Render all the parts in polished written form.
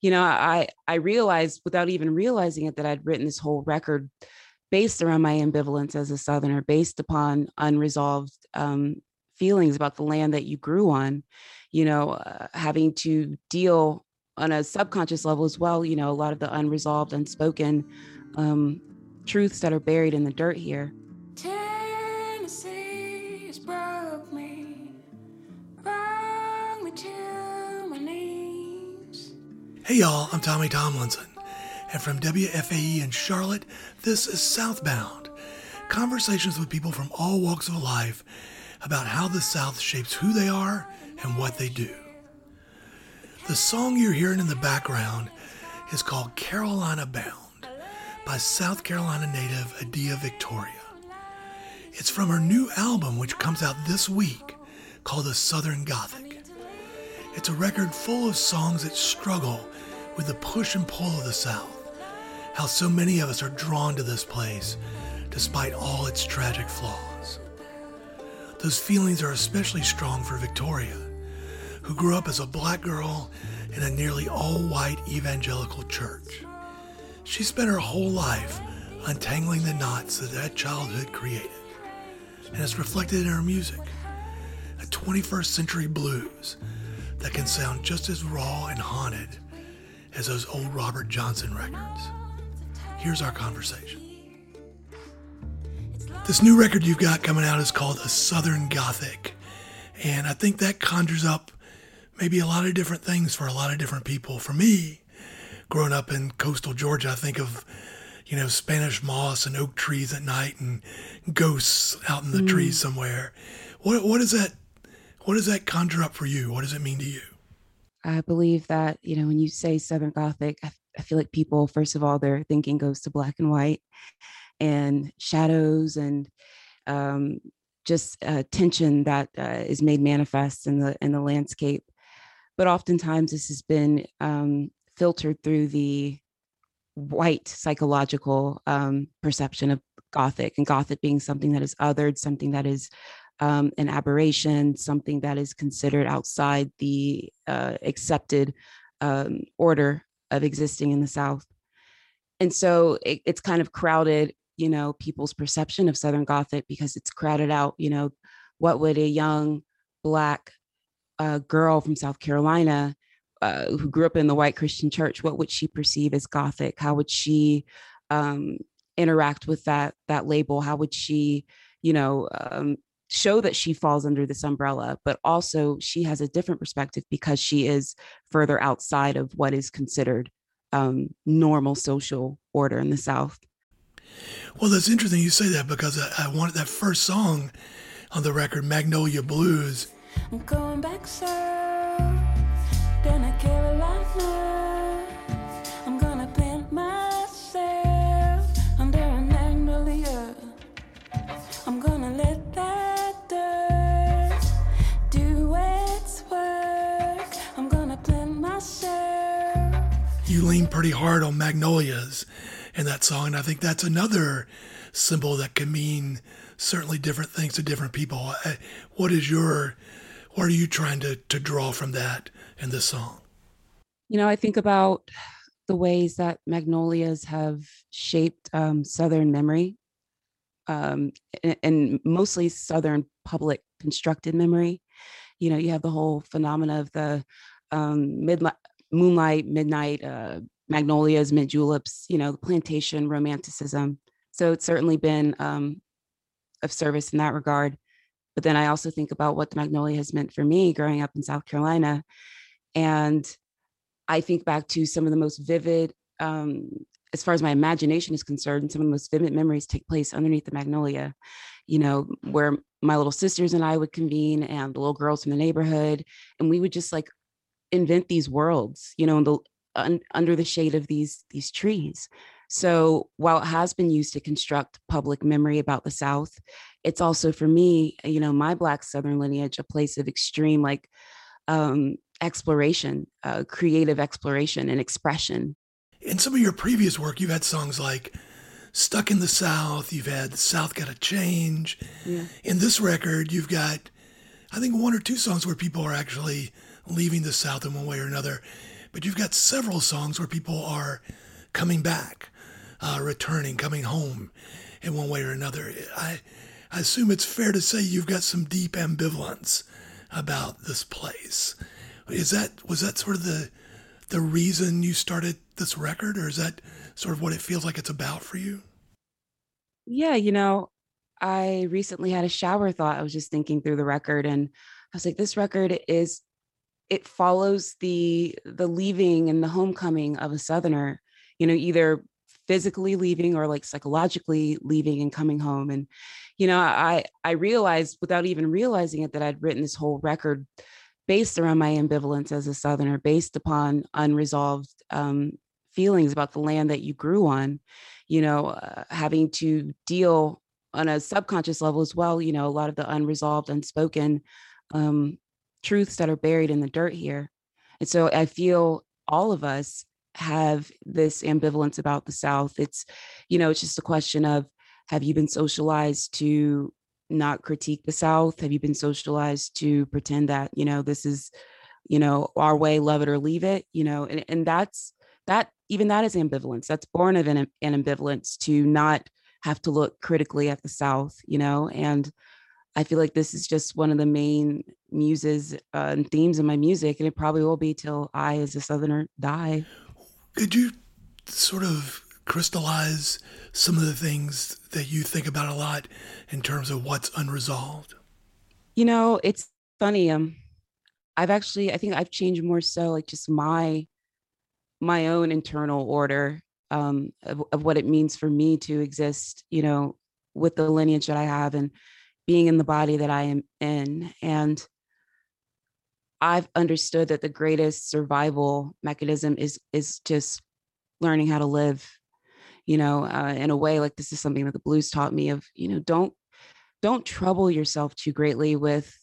I realized without even realizing it that I'd written this whole record based around my ambivalence as a Southerner, based upon unresolved feelings about the land that you grew on, having to deal on a subconscious level as well, a lot of the unresolved, unspoken um, truths that are buried in the dirt here. Tennessee's broke me, brought me to my knees. Hey y'all, I'm Tommy Tomlinson, and from WFAE in Charlotte, this is Southbound. Conversations with people from all walks of life about how the South shapes who they are and what they do. The song you're hearing in the background is called Carolina Bound by South Carolina native Adia Victoria. It's from her new album, which comes out this week, called The Southern Gothic. It's a record full of songs that struggle with the push and pull of the South, how so many of us are drawn to this place despite all its tragic flaws. Those feelings are especially strong for Victoria, who grew up as a black girl in a nearly all-white evangelical church. She spent her whole life untangling the knots that childhood created, and it's reflected in her music, a 21st century blues that can sound just as raw and haunted as those old Robert Johnson records. Here's our conversation. This new record you've got coming out is called A Southern Gothic, and I think that conjures up maybe a lot of different things for a lot of different people. For me, growing up in coastal Georgia, I think of, Spanish moss and oak trees at night and ghosts out in the trees somewhere. What does that conjure up for you? What does it mean to you? I believe that, when you say Southern Gothic, I feel like people, first of all, their thinking goes to black and white and shadows and just tension that is made manifest in the landscape. But oftentimes this has been filtered through the white psychological perception of Gothic, and Gothic being something that is othered, something that is an aberration, something that is considered outside the accepted order of existing in the South. And so it's kind of crowded, people's perception of Southern Gothic, because it's crowded out, what would a young Black girl from South Carolina who grew up in the white Christian church, what would she perceive as Gothic? How would she interact with that label? How would she, show that she falls under this umbrella? But also she has a different perspective because she is further outside of what is considered normal social order in the South. Well, that's interesting you say that, because I wanted that first song on the record, Magnolia Blues. I'm going back south, down to Carolina. I'm gonna plant myself under a magnolia. I'm gonna let that dirt do its work. I'm gonna plant myself. You lean pretty hard on magnolias in that song, and I think that's another symbol that can mean certainly different things to different people. What are you trying to draw from that in this song? I think about the ways that magnolias have shaped Southern memory, and mostly Southern public constructed memory. You have the whole phenomena of the moonlight, midnight, magnolias, mint juleps, the plantation romanticism. So it's certainly been of service in that regard. But then I also think about what the magnolia has meant for me growing up in South Carolina. And I think back to some of the most vivid, as far as my imagination is concerned, some of the most vivid memories take place underneath the magnolia, where my little sisters and I would convene, and the little girls from the neighborhood, and we would just like invent these worlds, under the shade of these trees. So while it has been used to construct public memory about the South, it's also for me, my Black Southern lineage, a place of extreme exploration, creative exploration and expression. In some of your previous work, you've had songs like Stuck in the South, you've had The South Gotta Change. Yeah. In this record, you've got, I think, one or two songs where people are actually leaving the South in one way or another. but you've got several songs where people are coming back, returning, coming home in one way or another. I assume it's fair to say you've got some deep ambivalence about this place. Was that sort of the reason you started this record, or is that sort of what it feels like it's about for you? Yeah, I recently had a shower thought. I was just thinking through the record, and I was like, this record is, it follows the leaving and the homecoming of a Southerner, either physically leaving or like psychologically leaving and coming home. And I realized without even realizing it that I'd written this whole record based around my ambivalence as a Southerner, based upon unresolved feelings about the land that you grew on, having to deal on a subconscious level as well, a lot of the unresolved, unspoken um, truths that are buried in the dirt here. And so I feel all of us have this ambivalence about the South. It's just a question of, have you been socialized to not critique the South? Have you been socialized to pretend that, this is, our way, love it or leave it, and even that is ambivalence. That's born of an ambivalence to not have to look critically at the South, and I feel like this is just one of the main muses and themes of my music, and it probably will be till I, as a Southerner, die. Could you sort of crystallize some of the things that you think about a lot in terms of what's unresolved? It's funny. I think I've changed more so like just my own internal order of what it means for me to exist, with the lineage that I have and being in the body that I am in. And I've understood that the greatest survival mechanism is just learning how to live, in a way. Like, this is something that the blues taught me of, don't trouble yourself too greatly with,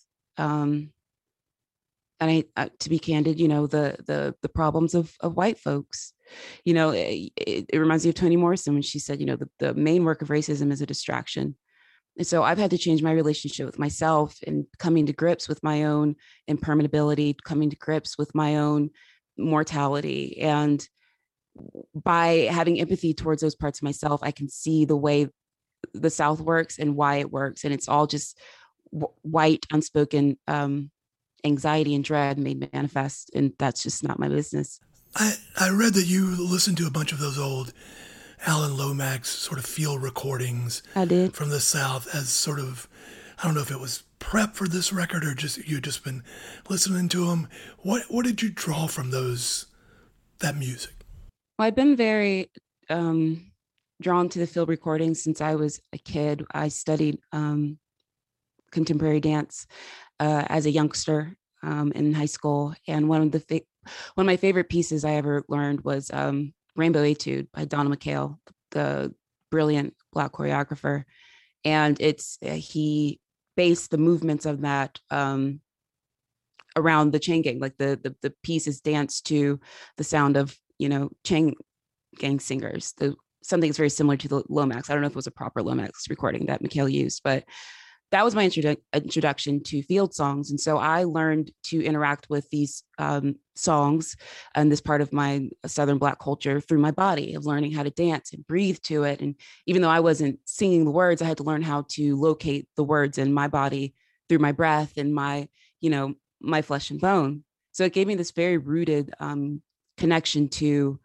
and to be candid, the problems of white folks. It reminds me of Toni Morrison when she said, the main work of racism is a distraction. And so I've had to change my relationship with myself and coming to grips with my own impermeability, coming to grips with my own mortality. And by having empathy towards those parts of myself, I can see the way the South works and why it works. And it's all just white, unspoken anxiety and dread made manifest. And that's just not my business. I read that you listened to a bunch of those old Alan Lomax sort of field recordings I did. from the South as sort of, I don't know if it was prep for this record or just you just been listening to them. What did you draw from that music? Well, I've been very drawn to the field recordings since I was a kid. I studied contemporary dance as a youngster in high school, and one of my favorite pieces I ever learned was Rainbow Etude by Donna McHale, the brilliant Black choreographer. And he based the movements of that around the chain gang. Like the piece is danced to the sound of chain gang singers. Something that's very similar to the Lomax. I don't know if it was a proper Lomax recording that McHale used, but that was my introduction to field songs. And so I learned to interact with these songs and this part of my Southern Black culture through my body, of learning how to dance and breathe to it. And even though I wasn't singing the words, I had to learn how to locate the words in my body through my breath and my flesh and bone. So it gave me this very rooted connection to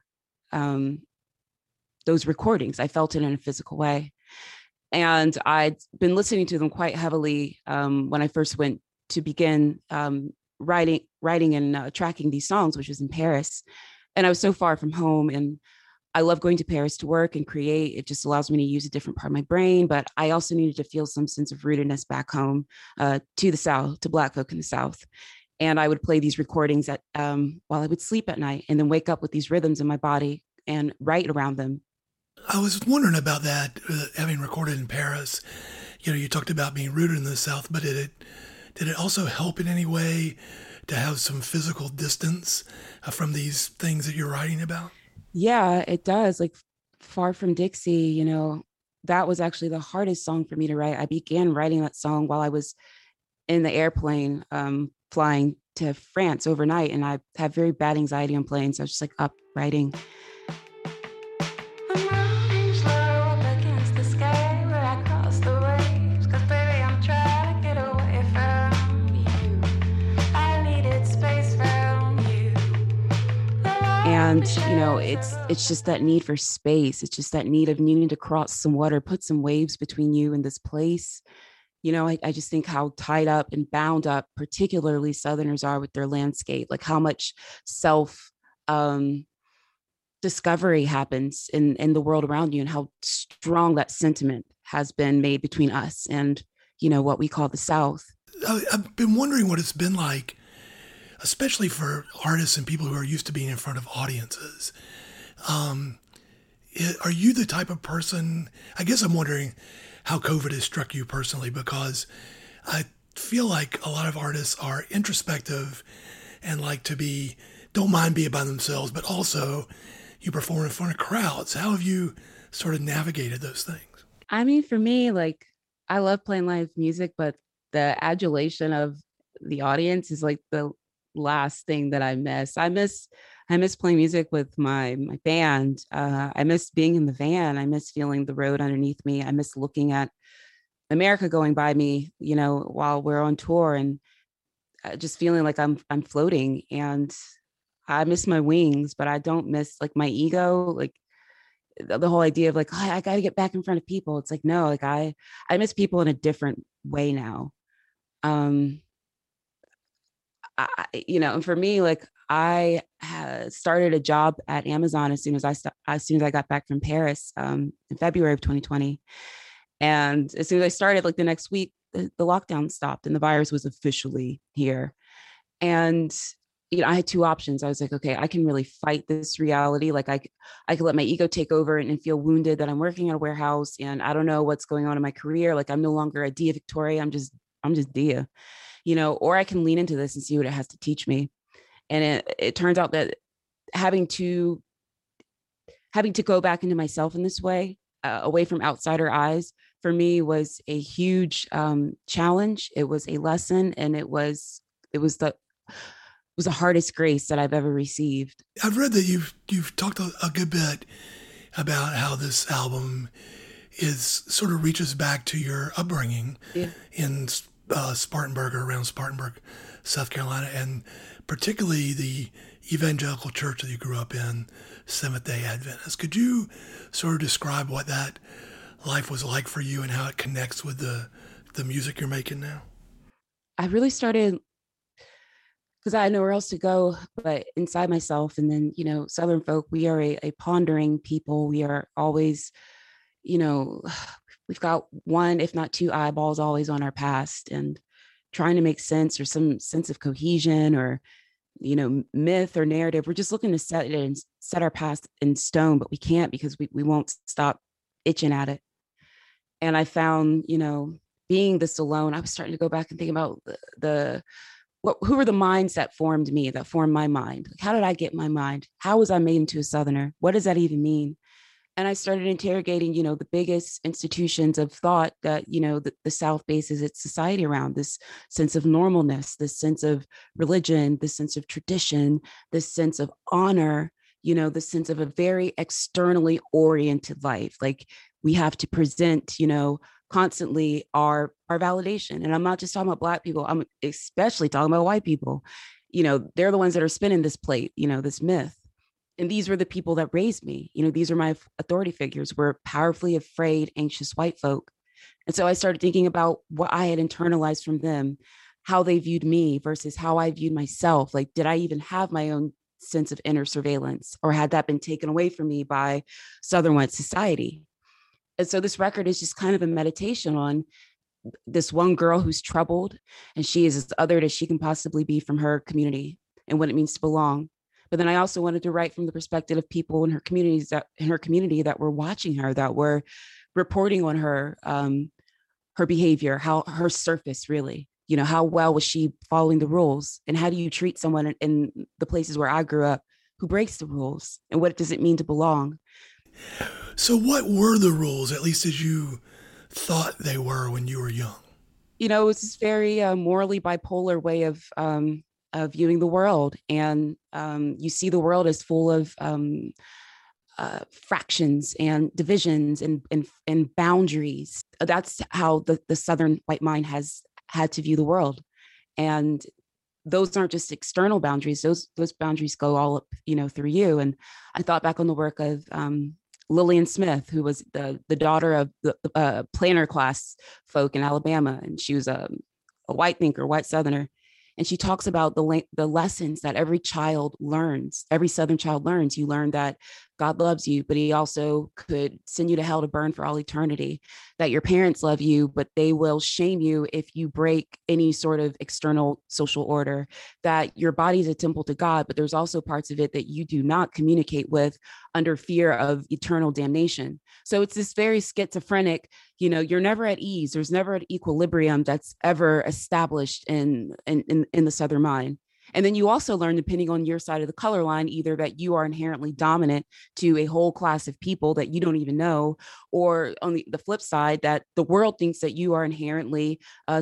those recordings. I felt it in a physical way. And I'd been listening to them quite heavily when I first went to begin writing and tracking these songs, which was in Paris. And I was so far from home, and I love going to Paris to work and create. It just allows me to use a different part of my brain, but I also needed to feel some sense of rootedness back home to the South, to Black folk in the South. And I would play these recordings while I would sleep at night, and then wake up with these rhythms in my body and write around them. I was wondering about that, having recorded in Paris. You talked about being rooted in the South, but did it also help in any way to have some physical distance from these things that you're writing about? Yeah, it does. Like Far From Dixie, that was actually the hardest song for me to write. I began writing that song while I was in the airplane flying to France overnight, and I have very bad anxiety on planes. I was just like up writing. I'm running slow up against the sky where I cross the waves. 'Cause baby, I'm trying to get away from you. I needed space from you. And it's just that need for space. It's just that need of needing to cross some water, put some waves between you and this place. I just think how tied up and bound up particularly Southerners are with their landscape, like how much self um discovery happens in the world around you, and how strong that sentiment has been made between us and what we call the South. I've been wondering what it's been like, especially for artists and people who are used to being in front of audiences. Are you the type of person, I guess I'm wondering how COVID has struck you personally, because I feel like a lot of artists are introspective and like to don't mind being by themselves, but also you perform in front of crowds. How have you sort of navigated those things? I mean, for me, like, I love playing live music, but the adulation of the audience is like the last thing that I miss. I miss playing music with my band. I miss being in the van. I miss feeling the road underneath me. I miss looking at America going by me, while we're on tour, and just feeling like I'm floating. And I miss my wings, but I don't miss like my ego. Like the whole idea of like, oh, I got to get back in front of people. It's like, no, like I miss people in a different way now. Um, and for me, like I had started a job at Amazon as soon as I got back from Paris in February of 2020, and as soon as I started, like the next week, the lockdown stopped and the virus was officially here. And I had two options. I was like, okay, I can really fight this reality. Like I could let my ego take over and feel wounded that I'm working at a warehouse and I don't know what's going on in my career. Like I'm no longer a Dia Victoria. I'm just Dia, or I can lean into this and see what it has to teach me. And it turns out that having to go back into myself in this way, away from outsider eyes, for me was a huge challenge. It was a lesson, and it was the hardest grace that I've ever received. I've read that you've talked a good bit about how this album is sort of reaches back to your upbringing in Spartanburg, or around Spartanburg, South Carolina, and particularly the evangelical church that you grew up in, Seventh-day Adventist. Could you sort of describe what that life was like for you and how it connects with the music you're making now? I really started because I had nowhere else to go but inside myself. And then, Southern folk, we are a pondering people. We are always, you know, we've got one, if not two eyeballs always on our past, and trying to make sense or some sense of cohesion or, myth or narrative. We're just looking to set it and set our past in stone, but we can't because we won't stop itching at it. And I found, being this alone, I was starting to go back and think about who were the minds that formed me, that formed my mind? Like, how did I get my mind? How was I made into a Southerner? What does that even mean? And I started interrogating, the biggest institutions of thought that, the South bases its society around, this sense of normalness, this sense of religion, this sense of tradition, this sense of honor, the sense of a very externally oriented life. Like we have to present, constantly our validation. And I'm not just talking about Black people, I'm especially talking about white people. They're the ones that are spinning this plate, this myth. And these were the people that raised me. These are my authority figures, were powerfully afraid, anxious white folk. And so I started thinking about what I had internalized from them, how they viewed me versus how I viewed myself. Like, did I even have my own sense of inner surveillance, or had that been taken away from me by Southern white society? And so this record is just kind of a meditation on this one girl who's troubled, and she is as othered as she can possibly be from her community and what it means to belong. But then I also wanted to write from the perspective of people in her community that were watching her, that were reporting on her, her behavior, how her surface really, how well was she following the rules, and how do you treat someone in the places where I grew up who breaks the rules, and what does it mean to belong? So what were the rules, at least as you thought they were when you were young? It was this very morally bipolar way of viewing the world, and you see the world as full of fractions and divisions and boundaries. That's how the Southern white mind has had to view the world. And those aren't just external boundaries; those boundaries go all up, through you. And I thought back on the work of Lillian Smith, who was the daughter of the planter class folk in Alabama, and she was a white thinker, white Southerner. And she talks about the lessons that every child learns, every Southern child learns. You learn that God loves you, but he also could send you to hell to burn for all eternity, that your parents love you, but they will shame you if you break any sort of external social order, that your body is a temple to God, but there's also parts of it that you do not communicate with under fear of eternal damnation. So it's this very schizophrenic, you're never at ease. There's never an equilibrium that's ever established in the Southern mind. And then you also learn, depending on your side of the color line, either that you are inherently dominant to a whole class of people that you don't even know, or on the flip side, that the world thinks that you are inherently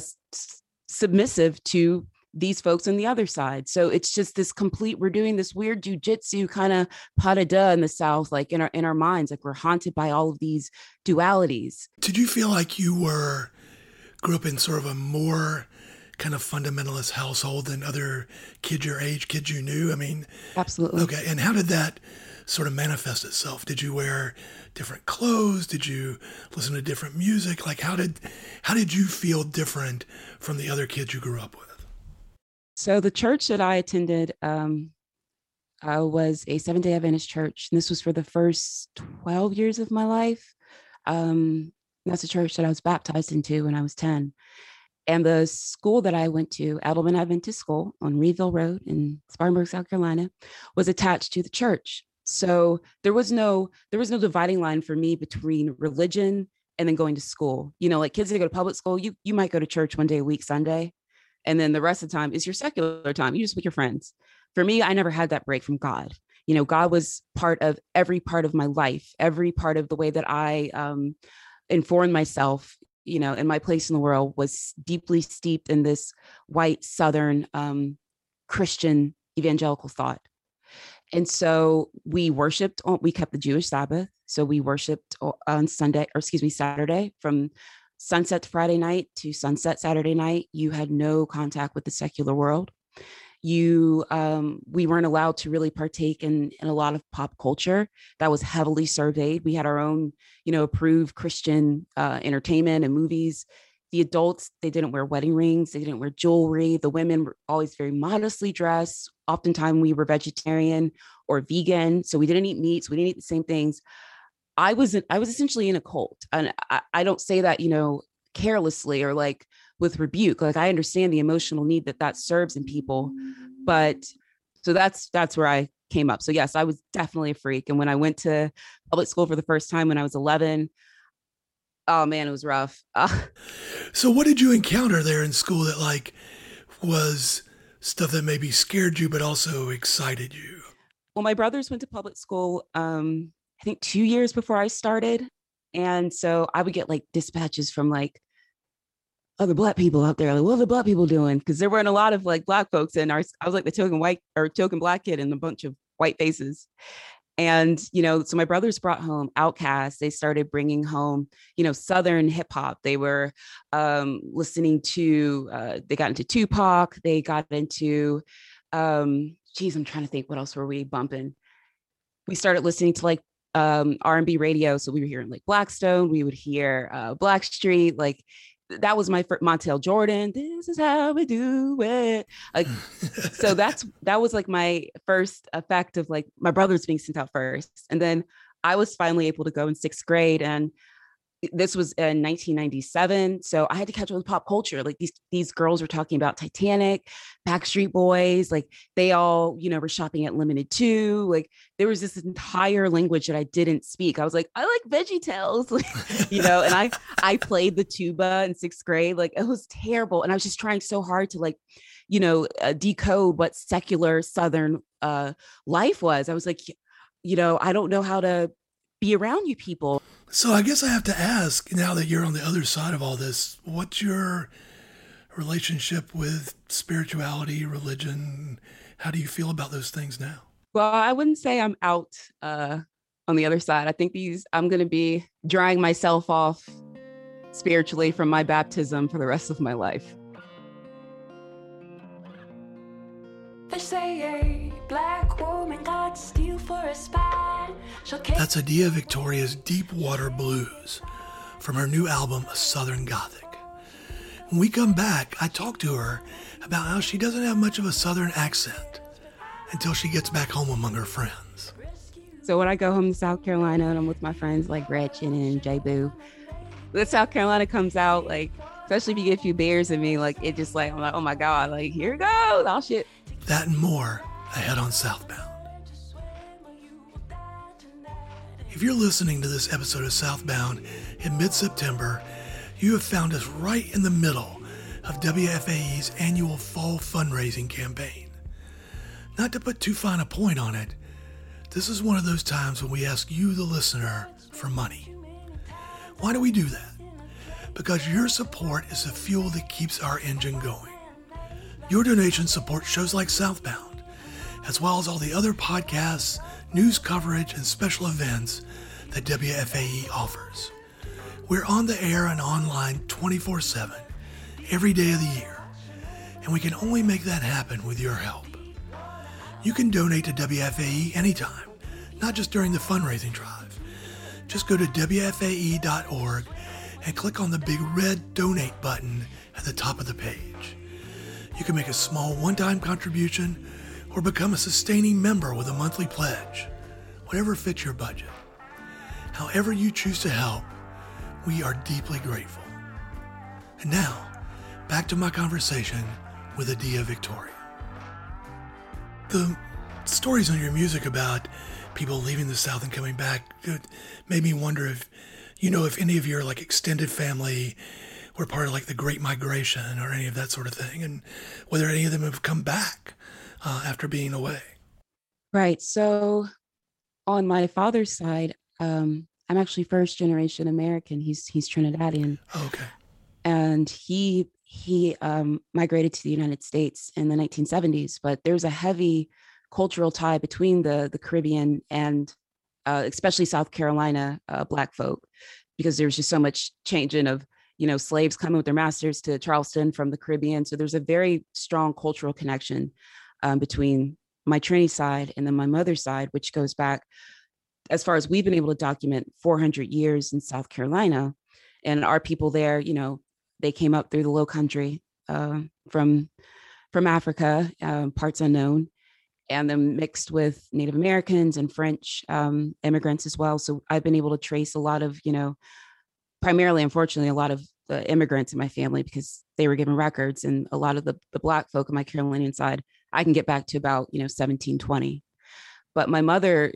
submissive to these folks on the other side. So it's just this complete, we're doing this weird jujitsu kind of pas de deux in the South, like in our minds, like we're haunted by all of these dualities. Did you feel like you grew up in sort of a more kind of fundamentalist household than other kids your age, kids you knew? I mean, absolutely. Okay. And how did that sort of manifest itself? Did you wear different clothes? Did you listen to different music? Like how did you feel different from the other kids you grew up with? So the church that I attended was a Seventh-day Adventist church. And this was for the first 12 years of my life. That's a church that I was baptized into when I was 10. And the school that I went to, Edelman Adventist School on Reedville Road in Spartanburg, South Carolina, was attached to the church. So there was no dividing line for me between religion and then going to school. Like kids that go to public school, you might go to church one day a week, Sunday, and then the rest of the time is your secular time. You just with your friends. For me, I never had that break from God. God was part of every part of my life, every part of the way that I informed myself, and my place in the world was deeply steeped in this white Southern Christian evangelical thought. And so we kept the Jewish Sabbath. So we worshiped on Saturday from sunset Friday night to sunset Saturday night. You had no contact with the secular world. We weren't allowed to really partake in a lot of pop culture that was heavily surveyed. We had our own, approved Christian entertainment and movies. The adults, they didn't wear wedding rings. They didn't wear jewelry. The women were always very modestly dressed. Oftentimes we were vegetarian or vegan. So we didn't eat meats. We didn't eat the same things. I was essentially in a cult. And I don't say that, carelessly or like with rebuke. Like I understand the emotional need that serves in people. But so that's where I came up. So yes, I was definitely a freak. And when I went to public school for the first time when I was 11, oh man, it was rough. So what did you encounter there in school that like was stuff that maybe scared you, but also excited you? Well, my brothers went to public school, I think 2 years before I started. And so I would get like dispatches from like other Black people out there. Like, what are the Black people doing? Because there weren't a lot of like Black folks in I was like the token Black kid in a bunch of white faces. And, so my brothers brought home Outkast. They started bringing home, Southern hip hop. They were listening to, they got into Tupac. They got into, I'm trying to think, what else were we bumping? We started listening to like R&B radio. So we were hearing like Blackstone. We would hear Blackstreet. Like that was my first, Montel Jordan. This is how we do it. Like, so that was like my first effect of like my brothers being sent out first. And then I was finally able to go in 6th grade, and this was in 1997. So I had to catch up with pop culture. Like these girls were talking about Titanic, Backstreet Boys, like they all, were shopping at Limited Too. Like there was this entire language that I didn't speak. I was like, I like VeggieTales, and I played the tuba in 6th grade. Like it was terrible. And I was just trying so hard to like, decode what secular Southern life was. I was like, I don't know how to be around you people. So I guess I have to ask, now that you're on the other side of all this, what's your relationship with spirituality, religion? How do you feel about those things now? Well, I wouldn't say I'm out on the other side. I think I'm going to be drying myself off spiritually from my baptism for the rest of my life. They say a black woman got steel for a spine. That's Adia Victoria's Deep Water Blues from her new album, Southern Gothic. When we come back, I talk to her about how she doesn't have much of a Southern accent until she gets back home among her friends. So when I go home to South Carolina and I'm with my friends like Gretchen and J Boo, the South Carolina comes out, like, especially if you get a few beers in me, like, it just like, I'm like, oh my God, like, here it goes, oh shit. That and more ahead on Southbound. If you're listening to this episode of Southbound in mid-September, you have found us right in the middle of WFAE's annual fall fundraising campaign. Not to put too fine a point on it, this is one of those times when we ask you, the listener, for money. Why do we do that? Because your support is the fuel that keeps our engine going. Your donations support shows like Southbound, as well as all the other podcasts, news coverage, and special events that WFAE offers. We're on the air and online 24/7, every day of the year, and we can only make that happen with your help. You can donate to WFAE anytime, not just during the fundraising drive. Just go to WFAE.org and click on the big red donate button at the top of the page. You can make a small one-time contribution or become a sustaining member with a monthly pledge, whatever fits your budget. However you choose to help, we are deeply grateful. And now, back to my conversation with Adia Victoria. The stories on your music about people leaving the South and coming back made me wonder if any of your like extended family were part of like the Great Migration or any of that sort of thing, and whether any of them have come back after being away. Right. So on my father's side, I'm actually first generation American. He's Trinidadian. Okay. And he migrated to the United States in the 1970s, but there's a heavy cultural tie between the Caribbean and especially South Carolina Black folk, because there's just so much changing of, slaves coming with their masters to Charleston from the Caribbean. So there's a very strong cultural connection between my Trini side and then my mother's side, which goes back, as far as we've been able to document, 400 years in South Carolina. And our people there, they came up through the Low Country from Africa, parts unknown, and then mixed with Native Americans and French immigrants as well. So I've been able to trace a lot of, primarily, unfortunately, a lot of the immigrants in my family, because they were given records, and a lot of the Black folk on my Carolinian side, I can get back to about, 1720. But my mother,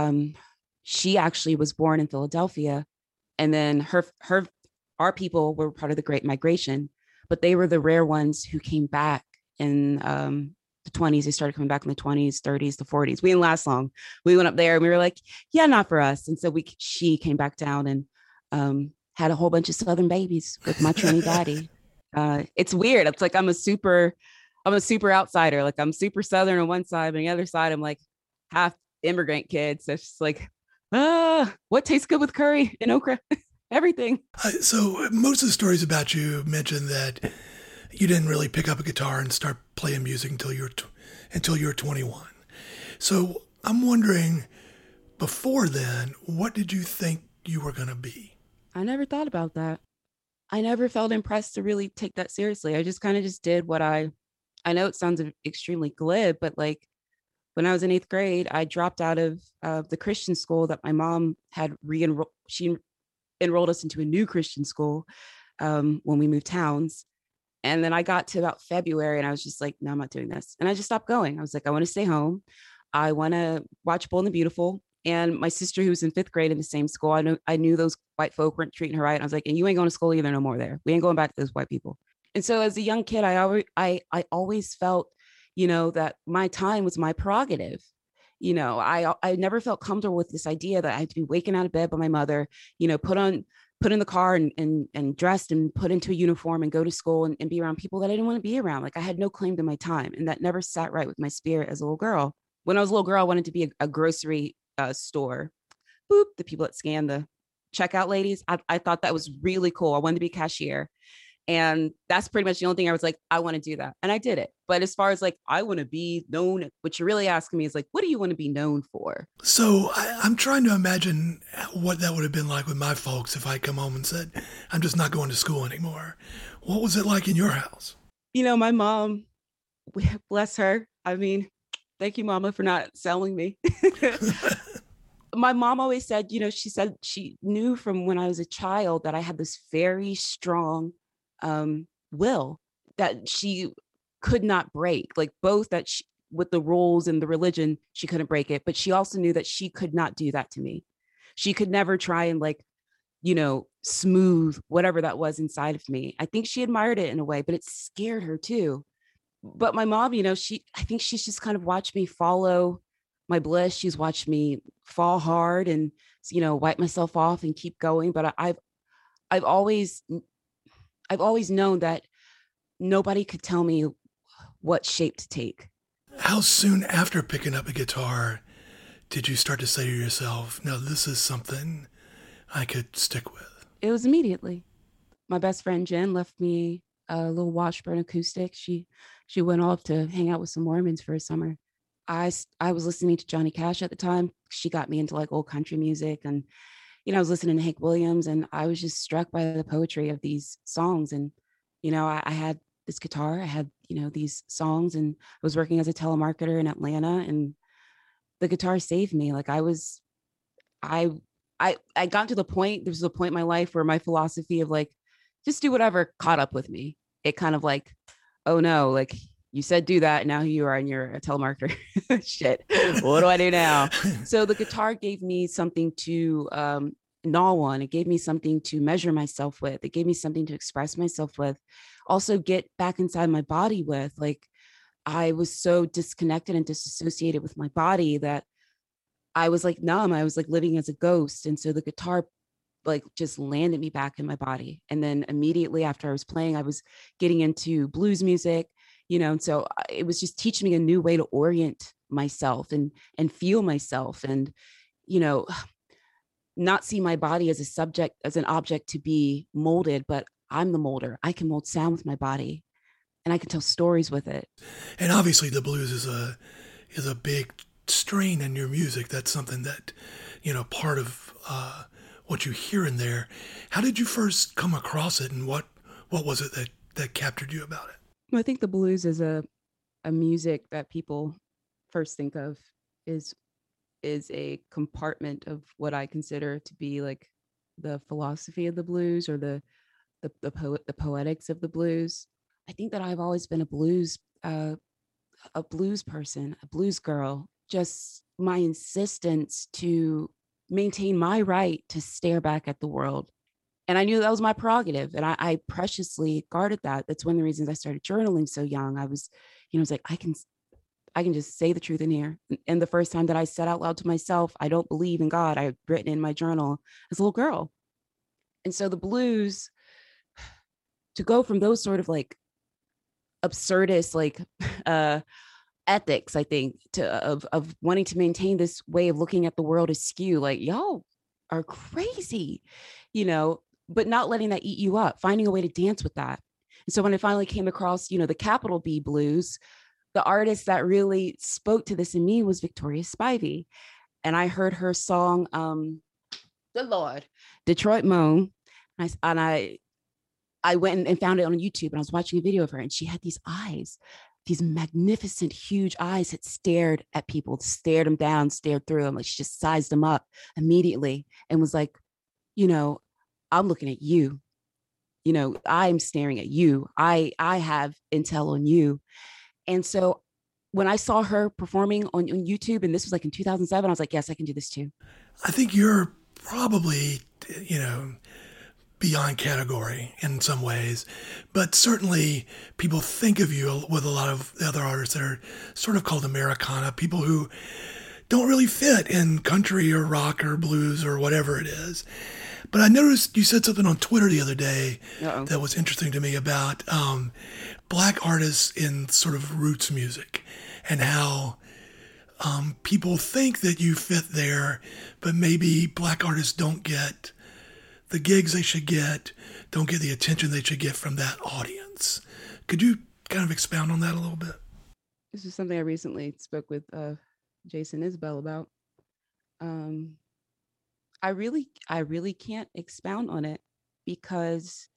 she actually was born in Philadelphia, and then our people were part of the Great Migration, but they were the rare ones who came back in the 20s. They started coming back in the 20s, 30s, the 40s. We didn't last long. We went up there and we were like, yeah, not for us. And so she came back down and had a whole bunch of Southern babies with my Trini daddy. It's weird. It's like I'm a super outsider. Like I'm super Southern on one side, but on the other side, I'm like half immigrant kid. So it's just like, what tastes good with curry and okra? Everything. So most of the stories about you mention that you didn't really pick up a guitar and start playing music until you were 21. So I'm wondering, before then, what did you think you were going to be? I never thought about that. I never felt impressed to really take that seriously. I just kind of just did what I know it sounds extremely glib, but like when I was in 8th grade, I dropped out of the Christian school that my mom had she enrolled us into a new Christian school when we moved towns. And then I got to about February and I was just like, no, I'm not doing this. And I just stopped going. I was like, I want to stay home. I want to watch Bold and the Beautiful. And my sister, who was in 5th grade in the same school, I knew those white folk weren't treating her right. I was like, and you ain't going to school either no more there. We ain't going back to those white people. And so as a young kid, I always felt, that my time was my prerogative. I never felt comfortable with this idea that I had to be waking out of bed by my mother, put on put in the car and dressed and put into a uniform and go to school and be around people that I didn't want to be around. Like I had no claim to my time, and that never sat right with my spirit as a little girl. When I was a little girl, I wanted to be a grocery store. Boop, the people that scan the checkout ladies. I thought that was really cool. I wanted to be a cashier. And that's pretty much the only thing I was like, I want to do that. And I did it. But as far as like, I want to be known, what you're really asking me is like, what do you want to be known for? So I'm trying to imagine what that would have been like with my folks if I come home and said, I'm just not going to school anymore. What was it like in your house? My mom, bless her. I mean, thank you, Mama, for not selling me. My mom always said, she said she knew from when I was a child that I had this very strong will that she could not break, like both that she, with the rules and the religion, she couldn't break it, but she also knew that she could not do that to me. She could never try and like, smooth whatever that was inside of me. I think she admired it in a way, but it scared her too. But my mom, I think she's just kind of watched me follow my bliss. She's watched me fall hard and, wipe myself off and keep going. But I've always known that nobody could tell me what shape to take. How soon after picking up a guitar did you start to say to yourself, now this is something I could stick with? It was immediately. My best friend Jen left me a little Washburn acoustic. She went off to hang out with some Mormons for a summer. I was listening to Johnny Cash at the time. She got me into like old country music, and I was listening to Hank Williams, and I was just struck by the poetry of these songs. And I had this guitar, I had these songs, and I was working as a telemarketer in Atlanta, and the guitar saved me. Like I got to the point. There was a point in my life where my philosophy of like just do whatever caught up with me. It kind of like, oh no, like you said do that, now here you are and you're a telemarketer. Shit, what do I do now? So the guitar gave me something to gnaw on. It gave me something to measure myself with. It gave me something to express myself with. Also get back inside my body with. Like I was so disconnected and disassociated with my body that I was like numb. I was like living as a ghost. And so the guitar like just landed me back in my body. And then immediately after I was playing, I was getting into blues music, and so it was just teaching me a new way to orient myself and feel myself and, not see my body as a subject, as an object to be molded, but I'm the molder. I can mold sound with my body and I can tell stories with it. And obviously the blues is a big strain in your music. That's something that, part of what you hear in there. How did you first come across it, and what was it that captured you about it? I think the blues is a music that people first think of is a compartment of what I consider to be like the philosophy of the blues, or the poetics of the blues. I think that I've always been a blues person, a blues girl. Just my insistence to maintain my right to stare back at the world. And I knew that was my prerogative. And I preciously guarded that. That's one of the reasons I started journaling so young. I was like, I can just say the truth in here. And the first time that I said out loud to myself, I don't believe in God, I've written in my journal as a little girl. And so the blues, to go from those sort of like absurdist, like ethics, I think, of wanting to maintain this way of looking at the world askew, like y'all are crazy, but not letting that eat you up, finding a way to dance with that. And so when I finally came across, the capital B blues, the artist that really spoke to this in me was Victoria Spivey. And I heard her song, good Lord, Detroit Moan. And I went and found it on YouTube, and I was watching a video of her, and she had these eyes, these magnificent, huge eyes that stared at people, stared them down, stared through them. Like she just sized them up immediately and was like, I'm looking at you. I'm staring at you. I have intel on you. And so when I saw her performing on YouTube, and this was like in 2007, I was like, yes, I can do this too. I think you're probably, beyond category in some ways, but certainly people think of you with a lot of the other artists that are sort of called Americana, people who don't really fit in country or rock or blues or whatever it is. But I noticed you said something on Twitter the other day Uh-oh. that was interesting to me about black artists in sort of roots music and how people think that you fit there, but maybe black artists don't get the gigs they should get, don't get the attention they should get from that audience. Could you kind of expound on that a little bit? This is something I recently spoke with Jason Isbell about. Um, I really can't expound on it because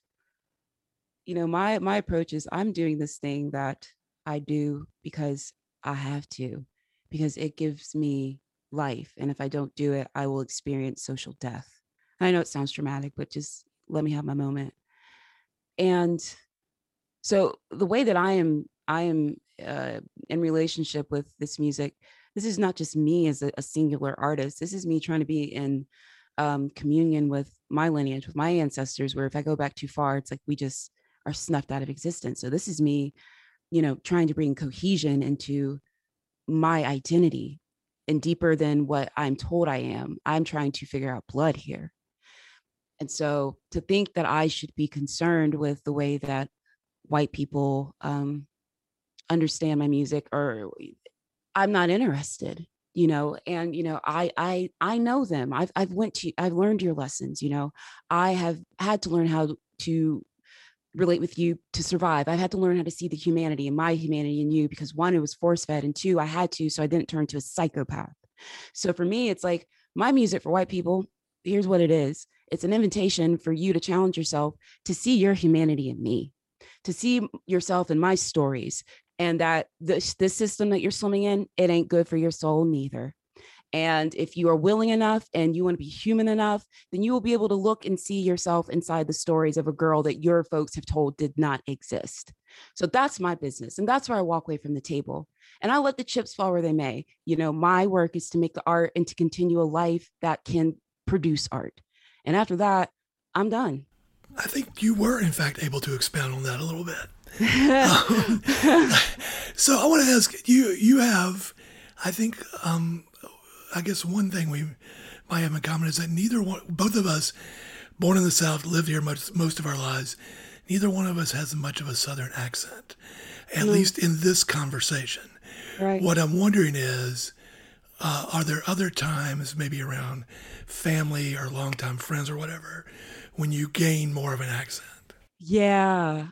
my approach is I'm doing this thing that I do because I have to, because it gives me life, and if I don't do it, I will experience social death. I know it sounds dramatic, but just let me have my moment. And so the way that I am in relationship with this music, this is not just me as a singular artist. This is me trying to be in communion with my lineage, with my ancestors, where if I go back too far, it's like we just are snuffed out of existence. So this is me, trying to bring cohesion into my identity, and deeper than what I'm told I am. I'm trying to figure out blood here. And so to think that I should be concerned with the way that white people understand my music, or I'm not interested, and I know them. I've learned your lessons, I have had to learn how to relate with you to survive. I've had to learn how to see the humanity and my humanity in you, because one, it was force fed, and two, I had to, so I didn't turn to a psychopath. So for me, it's like my music for white people, here's what it is. It's an invitation for you to challenge yourself to see your humanity in me, to see yourself in my stories, and that this system that you're swimming in, it ain't good for your soul neither. And if you are willing enough and you want to be human enough, then you will be able to look and see yourself inside the stories of a girl that your folks have told did not exist. So that's my business. And that's where I walk away from the table. And I let the chips fall where they may. My work is to make the art and to continue a life that can produce art. And after that, I'm done. I think you were, in fact, able to expound on that a little bit. um, so I want to ask you, you have, I think, I guess one thing we might have in common is that both of us, born in the South, lived here most of our lives, neither one of us has much of a Southern accent, at least in this conversation. Right. What I'm wondering is, are there other times, maybe around family or longtime friends or whatever, when you gain more of an accent? Yeah.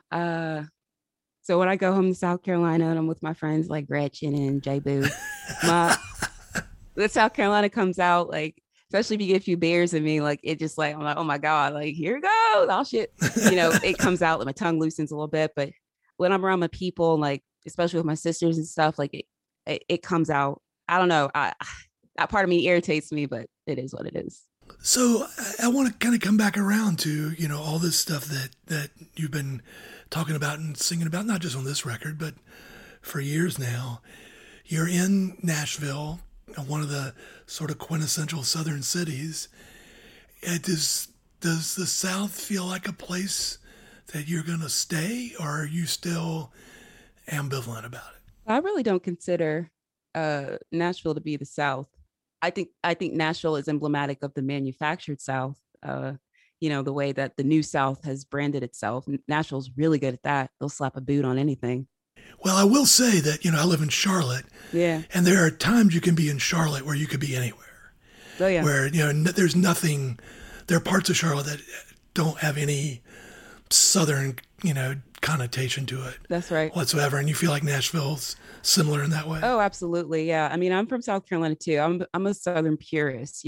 So when I go home to South Carolina and I'm with my friends like Gretchen and J Boo, my the South Carolina comes out, like, especially if you get a few beers in me, like it just like I'm like, oh my God, like here it goes. Oh shit. It comes out, like my tongue loosens a little bit. But when I'm around my people, like especially with my sisters and stuff, like it comes out. I don't know. That part of me irritates me, but it is what it is. So I want to kind of come back around to, all this stuff that you've been talking about and singing about, not just on this record, but for years now. You're in Nashville, one of the sort of quintessential Southern cities. Does the South feel like a place that you're going to stay, or are you still ambivalent about it? I really don't consider Nashville to be the South. I think Nashville is emblematic of the manufactured South. The way that the new South has branded itself. Nashville's really good at that. They'll slap a boot on anything. Well, I will say that, I live in Charlotte. Yeah. And there are times you can be in Charlotte where you could be anywhere. Oh, yeah. Where, there's nothing, there are parts of Charlotte that don't have any Southern, connotation to it. That's right. Whatsoever. And you feel like Nashville's similar in that way? Oh, absolutely. Yeah. I mean, I'm from South Carolina too. I'm a Southern purist.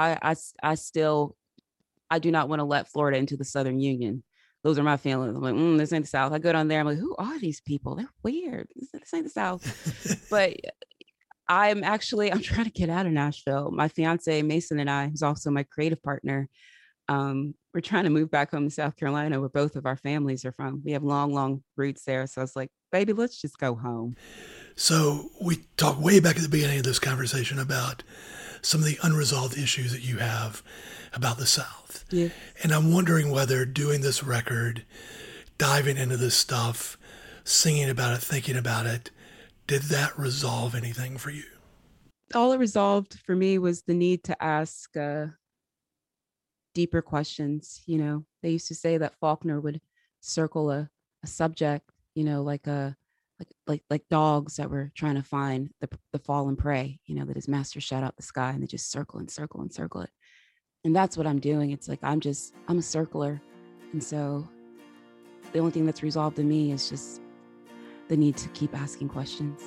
I do not want to let Florida into the Southern Union. Those are my feelings. I'm like, this ain't the South. I go down there. I'm like, who are these people? They're weird. This ain't the South. But I'm trying to get out of Nashville. My fiance, Mason, and I, who's also my creative partner, we're trying to move back home to South Carolina, where both of our families are from. We have long, long roots there. So I was like, baby, let's just go home. So we talked way back at the beginning of this conversation about some of the unresolved issues that you have about the South. Yeah. And I'm wondering whether doing this record, diving into this stuff, singing about it, thinking about it, did that resolve anything for you? All it resolved for me was the need to ask, deeper questions. They used to say that Faulkner would circle a subject, like a like dogs that were trying to find the fallen prey, that his master shot out the sky, and they just circle and circle and circle it. And that's what I'm doing. It's like I'm a circler. And so the only thing that's resolved in me is just the need to keep asking questions.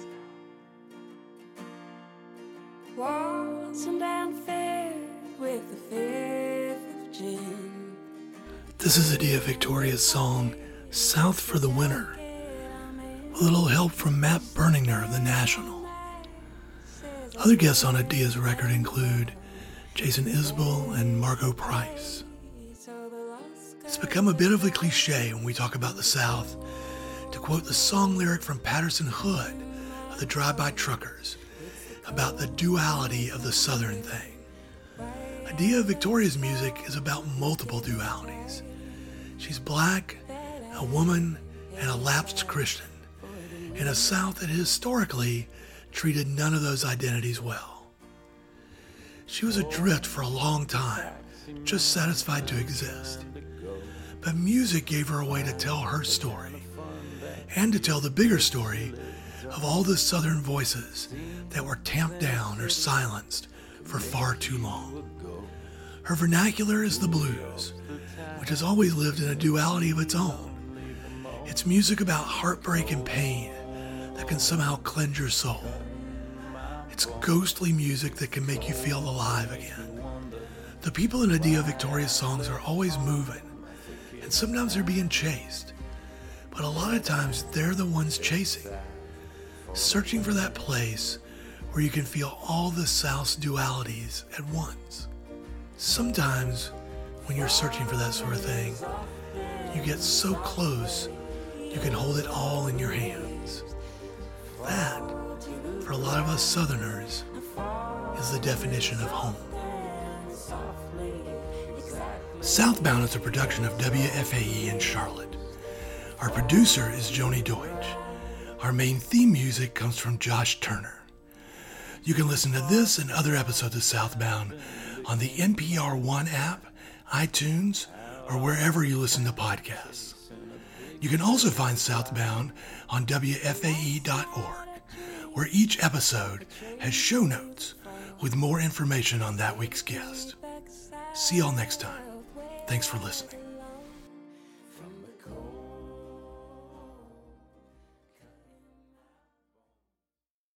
Walls and down fair with the fifth of gin. This is Adia Victoria's song, South for the Winter, with a little help from Matt Berninger of The National. Other guests on Adia's record include Jason Isbell and Margo Price. It's become a bit of a cliche when we talk about the South to quote the song lyric from Patterson Hood of the Drive-By Truckers about the duality of the Southern thing. Adia Victoria's music is about multiple dualities. She's black, a woman, and a lapsed Christian in a South that historically treated none of those identities well. She was adrift for a long time, just satisfied to exist. But music gave her a way to tell her story, and to tell the bigger story of all the Southern voices that were tamped down or silenced for far too long. Her vernacular is the blues, which has always lived in a duality of its own. It's music about heartbreak and pain that can somehow cleanse your soul. It's ghostly music that can make you feel alive again. The people in Adia Victoria's songs are always moving, and sometimes they're being chased. But a lot of times they're the ones chasing, searching for that place where you can feel all the South's dualities at once. Sometimes when you're searching for that sort of thing, you get so close you can hold it all in your hands. That, for a lot of us Southerners, is the definition of home. Southbound is a production of WFAE in Charlotte. Our producer is Joni Deutsch. Our main theme music comes from Josh Turner. You can listen to this and other episodes of Southbound on the NPR One app, iTunes, or wherever you listen to podcasts. You can also find Southbound on WFAE.org, where each episode has show notes with more information on that week's guest. See y'all next time. Thanks for listening.